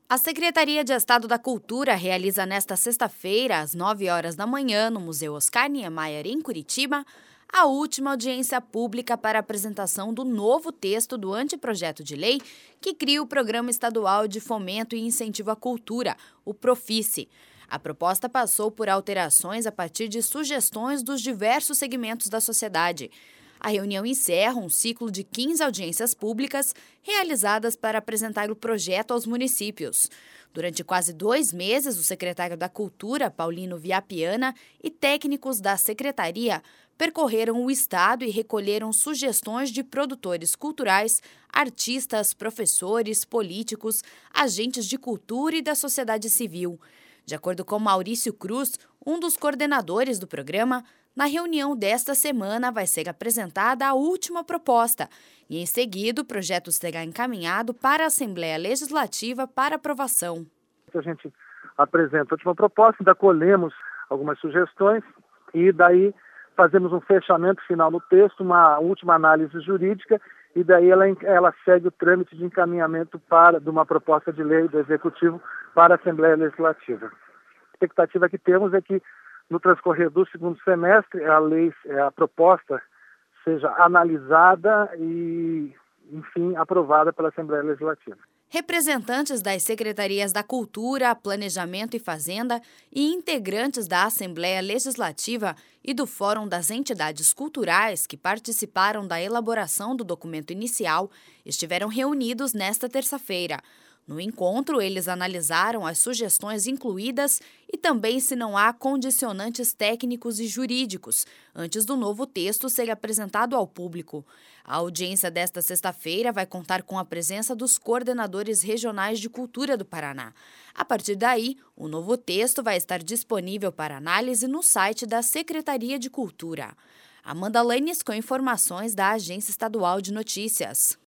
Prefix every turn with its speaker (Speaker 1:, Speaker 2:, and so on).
Speaker 1: A Secretaria de Estado da Cultura realiza nesta sexta-feira, às 9 horas da manhã, no Museu Oscar Niemeyer, em Curitiba, a última audiência pública para apresentação do novo texto do anteprojeto de lei que cria o Programa Estadual de Fomento e Incentivo à Cultura, o Profice. A proposta passou por alterações a partir de sugestões dos diversos segmentos da sociedade. A reunião encerra um ciclo de 15 audiências públicas realizadas para apresentar o projeto aos municípios. Durante quase 2 meses, o secretário da Cultura, Paulino Viapiana, e técnicos da secretaria percorreram o estado e recolheram sugestões de produtores culturais, artistas, professores, políticos, agentes de cultura e da sociedade civil. De acordo com Maurício Cruz, um dos coordenadores do programa, na reunião desta semana vai ser apresentada a última proposta e, em seguida, o projeto será encaminhado para a Assembleia Legislativa para aprovação.
Speaker 2: A gente apresenta a última proposta, ainda colhemos algumas sugestões e daí fazemos um fechamento final no texto, uma última análise jurídica e daí ela segue o trâmite de encaminhamento de uma proposta de lei do Executivo para a Assembleia Legislativa. A expectativa que temos é que no transcorrer do segundo semestre, a proposta seja analisada e, enfim, aprovada pela Assembleia Legislativa.
Speaker 1: Representantes das Secretarias da Cultura, Planejamento e Fazenda e integrantes da Assembleia Legislativa e do Fórum das Entidades Culturais que participaram da elaboração do documento inicial estiveram reunidos nesta terça-feira. No encontro, eles analisaram as sugestões incluídas e também se não há condicionantes técnicos e jurídicos, antes do novo texto ser apresentado ao público. A audiência desta sexta-feira vai contar com a presença dos coordenadores regionais de cultura do Paraná. A partir daí, o novo texto vai estar disponível para análise no site da Secretaria de Cultura. Amanda Lanes com informações da Agência Estadual de Notícias.